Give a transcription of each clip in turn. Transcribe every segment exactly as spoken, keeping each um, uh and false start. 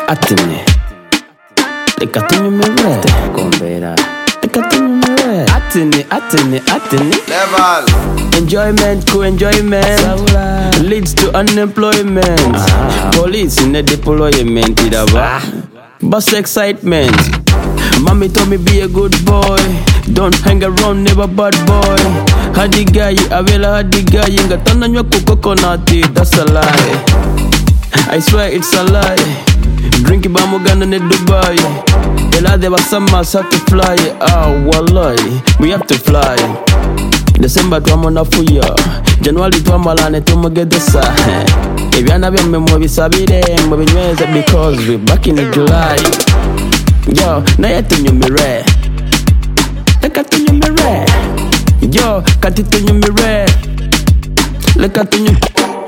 Attene, leka tunyumire Gombera. leka tunyumire Attene, attene, attene. Level. Enjoyment, co-enjoyment leads to unemployment. Ah. Police in the deployment, idaba. Bus excitement. Mommy told me be a good boy. Don't hang around, never bad boy. Hadi guy, avela hadi guy. Inga tana nyoko coconut, that's a lie. I swear it's a lie. Drink bamugana in Dubai. Ela de basamas have to fly. Ah, wallahi, we have to fly. December twamona fuya, January twamalane tumugedesa. Ebyana byemme mubisabire mubinyweze because we back in July. Yo, naye tunyumire, leka tunyumire. Yo, kati tunyumire, leka tunyumire,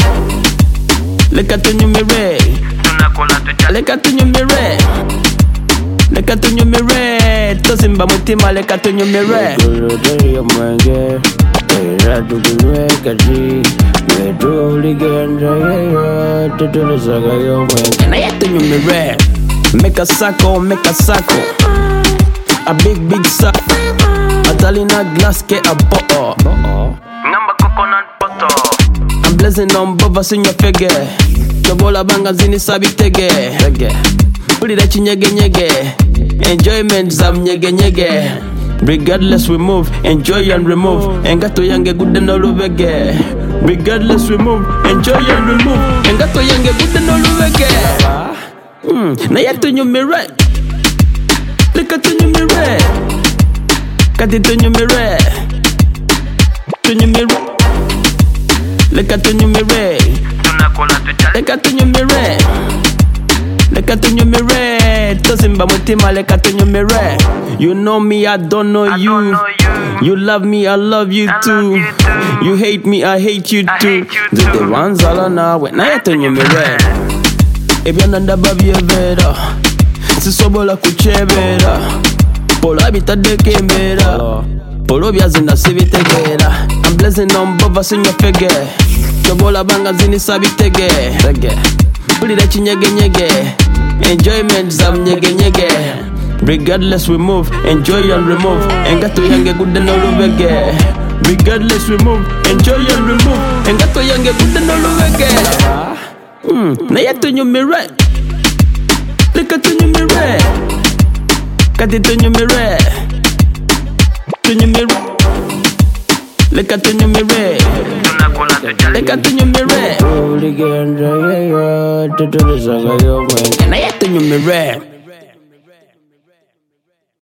leka tunyumire, leka tunyumire, leka tunyumire. Tosimba mutima leka tunyumire. Gurudari omwenge. Era tukunwe kaji. Metu ligenda yeyo. Tutulusaga yomwenge. Naye tunyumire. Make a sacco, make a sacco. A big, big sack. Atalina glass ke a bottle. Ngamba coconut butter. I'm blessing on bovas in your figure. Tobola banga zini sabitege. Pulira chinyege nyege. Enjoyment zam nyege nyege. Regardless we move, enjoy and remove. Engato yange good no lubege. Regardless we move, enjoy and remove. Engato yange good no lubege. Hmm, na yetu nyumire. Leka tunyumire. Kati tunyumire. Tunyumire. Leka tunyumire. Leka tunyumire. Leka tunyumire. Tosimba mutima leka tunyumire. You know me, I don't know you. You love me, I love you too. You hate me, I hate you too. The ones all on our way. Na yetu nyumire. Ebyana ndababyevera. Sisobola kuchebera. Polo abitadde kembera. Polo byazina sibitegera. I'm blessing on bovas in your figure. Tobola banga zini sabitege. Pulira chinyege nyege. Enjoyment zam nyege nyege. Regardless we move, enjoy and remove. Engato yange good no lubege. Regardless we move, enjoy and remove. Engato yange good no lubege. Hmm, na yetu nyumire. Leka tunyumire. Kati tunyumire. Tunyumire. Leka tunyumire. Leka tunyumire. Ligenda yeyo. Tutulusaga yomwenge. Na yetu nyumire.